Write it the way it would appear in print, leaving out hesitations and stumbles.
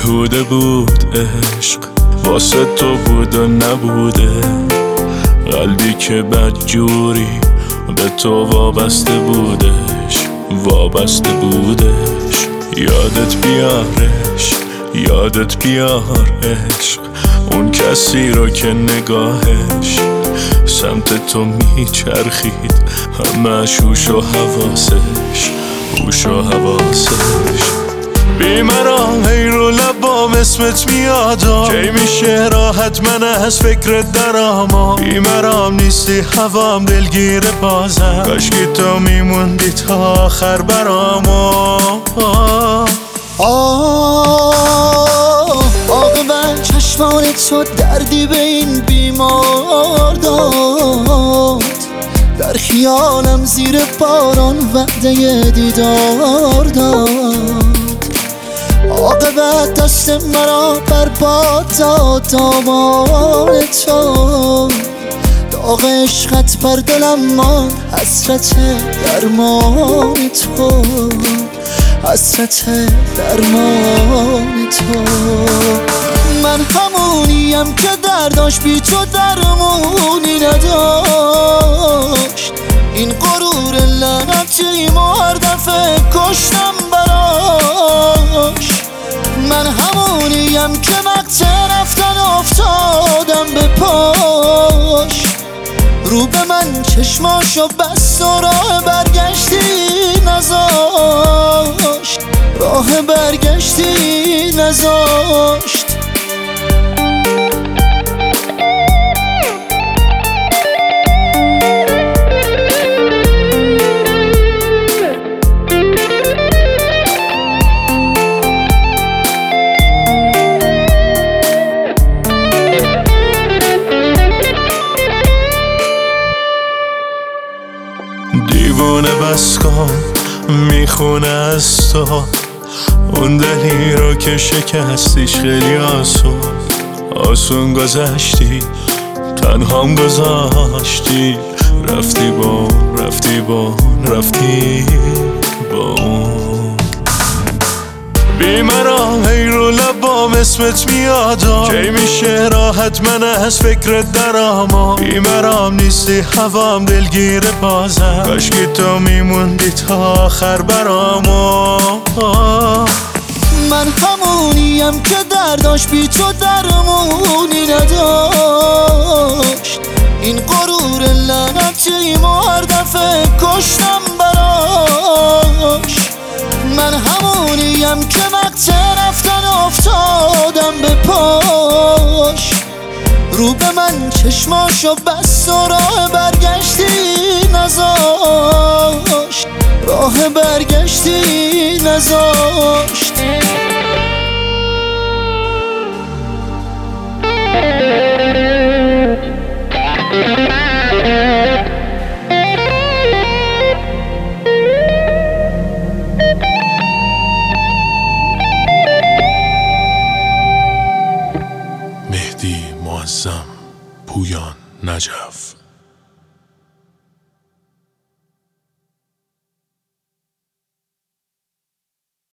بیهوده بود عشق، واسه تو بود و نبوده. قلبی که بدجوری به تو وابسته بودش، وابسته بودش. یادت بیارش، یادت بیار عشق، اون کسی رو که نگاهش سمت تو میچرخید، همش هوش و حواسش، هوش و حواسش. بیمرام هی رو لبام اسمت میادم، کی میشه راحت من از فکرت درام. بیمرام نیستی هوام دلگیر بازم، کاشکی تو میموندی تا آخر برام. عاقبت چشمان تو دردی به این بیمار داد، در خیالم زیر باران وعده دیدار داد. عاقبت دست مرا برباد داد دامان تو، داغ عشقت بر دلم ماند، حسرت درمان تو، حسرت درمان تو. من همونیم که درداش بی تو درمونی نداشت، این غرور لعنتی هر دفعه کشتم براش. من همونیم که وقت رفتن افتادم به پاش، رو به من چشماشو بست و راه برگشتی نذاشت، راه برگشتی نذاشت. دیوونه بس کن میخونه از تو، اون دلی رو که شکستیش خیلی آسون، آسون گذشتی، تنهام گذاشتی، رفتی با اون، رفتی با اون، رفتی با اون. بیمرام هی رو لبام اسمت میادم، کی میشه راحت من از فکرت درام. بیمرام نیستی هوام دلگیر بازم، کاشکی تو میموندی تا آخر برام. من همونیم که درداش بی تو درمونی نداشت، این غرور لعنتی هر دفعه کشتم براش. من همونیم که وقت رفتن افتادم به پاش، رو به من چشماشو بست و راه برگشتی نذاشت، راه برگشتی نذاشت.